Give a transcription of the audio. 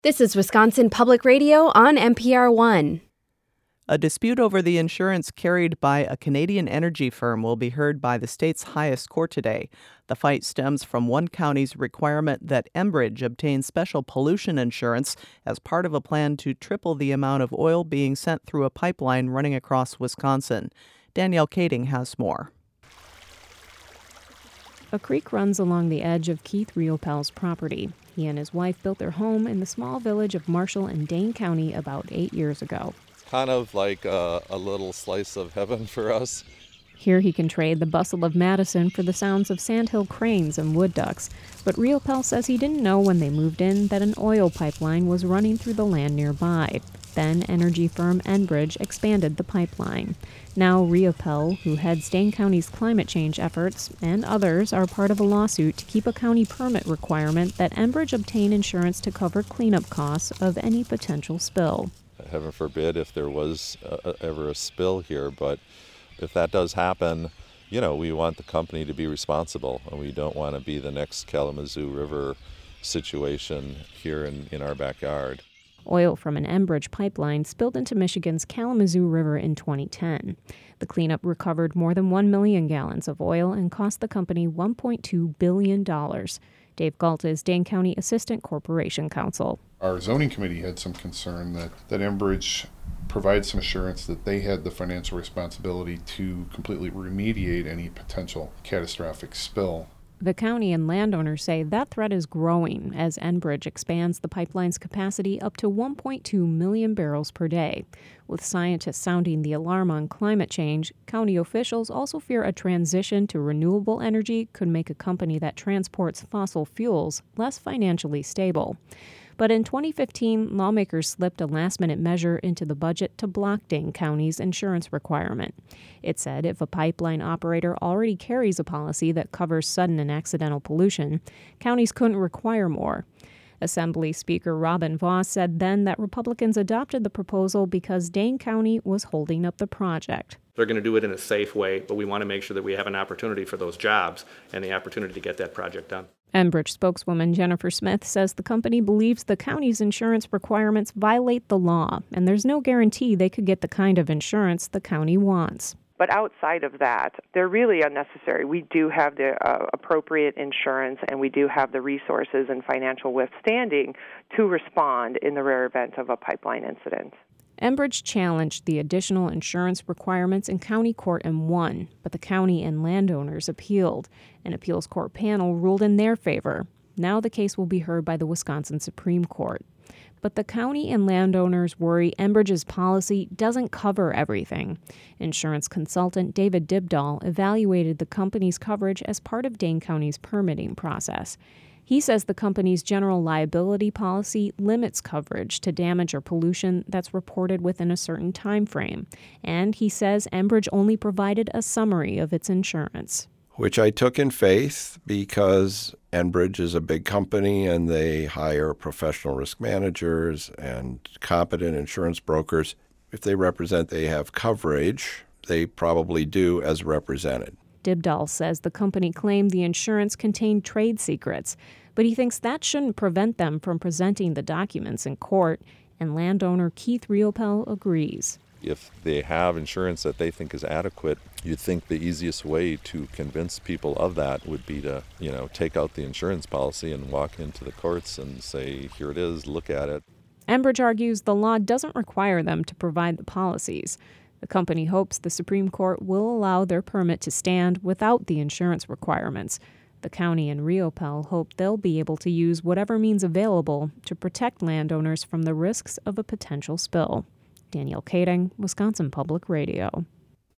This is Wisconsin Public Radio on NPR One. A dispute over the insurance carried by a Canadian energy firm will be heard by the state's highest court today. The fight stems from one county's requirement that Enbridge obtain special pollution insurance as part of a plan to triple the amount of oil being sent through a pipeline running across Wisconsin. Danielle Kading has more. A creek runs along the edge of Keith Riopel's property. He and his wife built their home in the small village of Marshall in Dane County about 8 years ago. It's kind of like a little slice of heaven for us. Here he can trade the bustle of Madison for the sounds of sandhill cranes and wood ducks. But Riopel says he didn't know when they moved in that an oil pipeline was running through the land nearby. Then energy firm Enbridge expanded the pipeline. Now Riopel, who heads Dane County's climate change efforts, and others are part of a lawsuit to keep a county permit requirement that Enbridge obtain insurance to cover cleanup costs of any potential spill. Heaven forbid if there was ever a spill here, but if that does happen, we want the company to be responsible, and we don't want to be the next Kalamazoo River situation here in our backyard. Oil from an Enbridge pipeline spilled into Michigan's Kalamazoo River in 2010. The cleanup recovered more than 1 million gallons of oil and cost the company $1.2 billion. Dave Galt is Dane County Assistant Corporation Counsel. Our zoning committee had some concern that Enbridge provides some assurance that they had the financial responsibility to completely remediate any potential catastrophic spill. The county and landowners say that threat is growing as Enbridge expands the pipeline's capacity up to 1.2 million barrels per day. With scientists sounding the alarm on climate change, county officials also fear a transition to renewable energy could make a company that transports fossil fuels less financially stable. But in 2015, lawmakers slipped a last-minute measure into the budget to block Dane County's insurance requirement. It said if a pipeline operator already carries a policy that covers sudden and accidental pollution, counties couldn't require more. Assembly Speaker Robin Vos said then that Republicans adopted the proposal because Dane County was holding up the project. They're going to do it in a safe way, but we want to make sure that we have an opportunity for those jobs and the opportunity to get that project done. Enbridge spokeswoman Jennifer Smith says the company believes the county's insurance requirements violate the law, and there's no guarantee they could get the kind of insurance the county wants. But outside of that, they're really unnecessary. We do have the appropriate insurance, and we do have the resources and financial withstanding to respond in the rare event of a pipeline incident. Enbridge challenged the additional insurance requirements in county court and won, but the county and landowners appealed. An appeals court panel ruled in their favor. Now the case will be heard by the Wisconsin Supreme Court. But the county and landowners worry Enbridge's policy doesn't cover everything. Insurance consultant David Dibdahl evaluated the company's coverage as part of Dane County's permitting process. He says the company's general liability policy limits coverage to damage or pollution that's reported within a certain time frame. And he says Enbridge only provided a summary of its insurance. Which I took in faith because Enbridge is a big company and they hire professional risk managers and competent insurance brokers. If they represent they have coverage, they probably do as represented. Dibdahl says the company claimed the insurance contained trade secrets, but he thinks that shouldn't prevent them from presenting the documents in court, and landowner Keith Riopel agrees. If they have insurance that they think is adequate, you'd think the easiest way to convince people of that would be to, take out the insurance policy and walk into the courts and say, here it is, look at it. Enbridge argues the law doesn't require them to provide the policies. The company hopes the Supreme Court will allow their permit to stand without the insurance requirements. The county and Riopel hope they'll be able to use whatever means available to protect landowners from the risks of a potential spill. Danielle Kading, Wisconsin Public Radio.